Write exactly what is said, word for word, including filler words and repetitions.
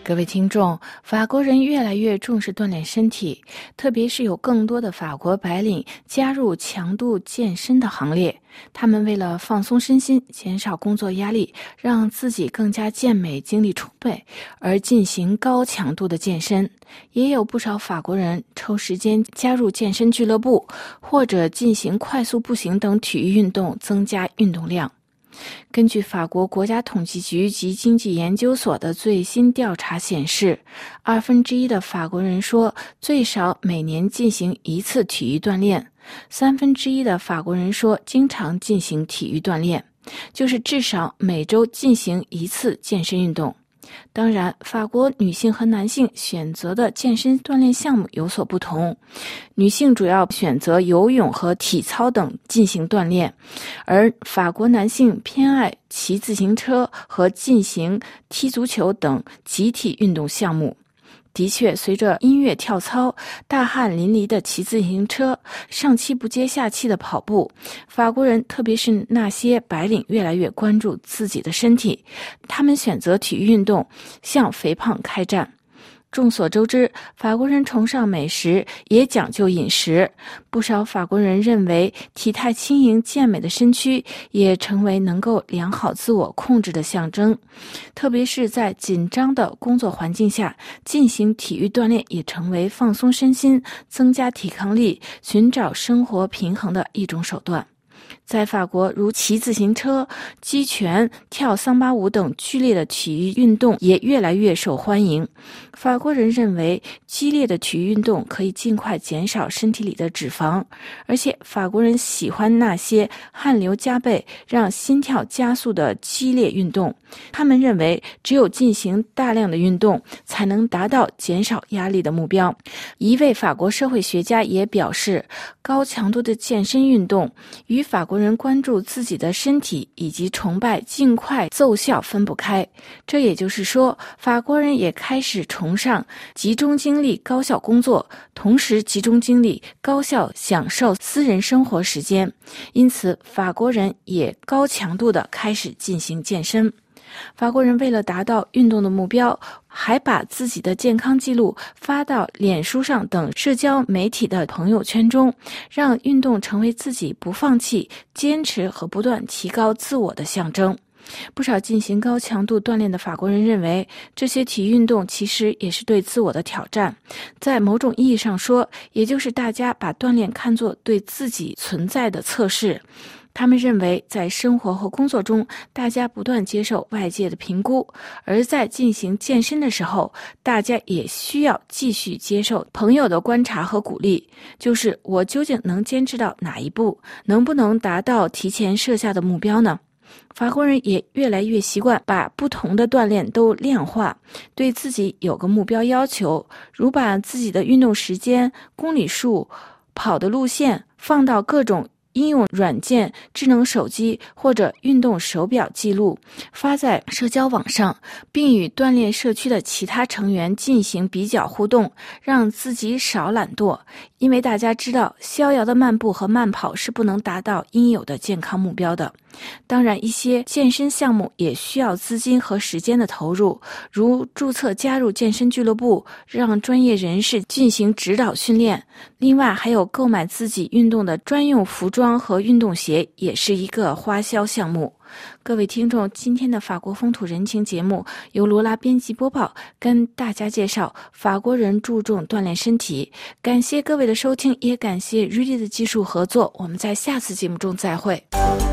各位听众，法国人越来越重视锻炼身体，特别是有更多的法国白领加入强度健身的行列。他们为了放松身心，减少工作压力，让自己更加健美、精力充沛，而进行高强度的健身。也有不少法国人抽时间加入健身俱乐部，或者进行快速步行等体育运动，增加运动量。根据法国国家统计局及经济研究所的最新调查显示，二分之一的法国人说最少每年进行一次体育锻炼，三分之一的法国人说经常进行体育锻炼，就是至少每周进行一次健身运动。当然，法国女性和男性选择的健身锻炼项目有所不同。女性主要选择游泳和体操等进行锻炼，而法国男性偏爱骑自行车和进行踢足球等集体运动项目。的确，随着音乐跳操、大汗淋漓的骑自行车、上气不接下气的跑步，法国人特别是那些白领越来越关注自己的身体，他们选择体育运动向肥胖开战。众所周知，法国人崇尚美食，也讲究饮食。不少法国人认为，体态轻盈健美的身躯也成为能够良好自我控制的象征。特别是在紧张的工作环境下，进行体育锻炼也成为放松身心、增加抵抗力、寻找生活平衡的一种手段。在法国，如骑自行车、击拳、跳桑巴舞等剧烈的体育运动也越来越受欢迎。法国人认为，激烈的体育运动可以尽快减少身体里的脂肪，而且法国人喜欢那些汗流浃背、让心跳加速的激烈运动。他们认为，只有进行大量的运动，才能达到减少压力的目标。一位法国社会学家也表示，高强度的健身运动与法国人关注自己的身体以及崇拜尽快奏效分不开。这也就是说，法国人也开始崇尚集中精力高效工作，同时集中精力高效享受私人生活时间。因此，法国人也高强度地开始进行健身。法国人为了达到运动的目标，还把自己的健康记录发到脸书上等社交媒体的朋友圈中，让运动成为自己不放弃、坚持和不断提高自我的象征。不少进行高强度锻炼的法国人认为，这些体育运动其实也是对自我的挑战。在某种意义上说，也就是大家把锻炼看作对自己存在的测试。他们认为，在生活和工作中，大家不断接受外界的评估，而在进行健身的时候，大家也需要继续接受朋友的观察和鼓励，就是我究竟能坚持到哪一步，能不能达到提前设下的目标呢？法国人也越来越习惯把不同的锻炼都量化，对自己有个目标要求，如把自己的运动时间、公里数、跑的路线放到各种应用软件、智能手机或者运动手表记录，发在社交网上，并与锻炼社区的其他成员进行比较互动，让自己少懒惰。因为大家知道，逍遥的漫步和慢跑是不能达到应有的健康目标的。当然，一些健身项目也需要资金和时间的投入，如注册加入健身俱乐部，让专业人士进行指导训练。另外，还有购买自己运动的专用服装和运动鞋，也是一个花销项目。各位听众，今天的法国风土人情节目由罗拉编辑播报，跟大家介绍法国人注重锻炼身体。感谢各位的收听，也感谢 Rudy 的技术合作。我们在下次节目中再会。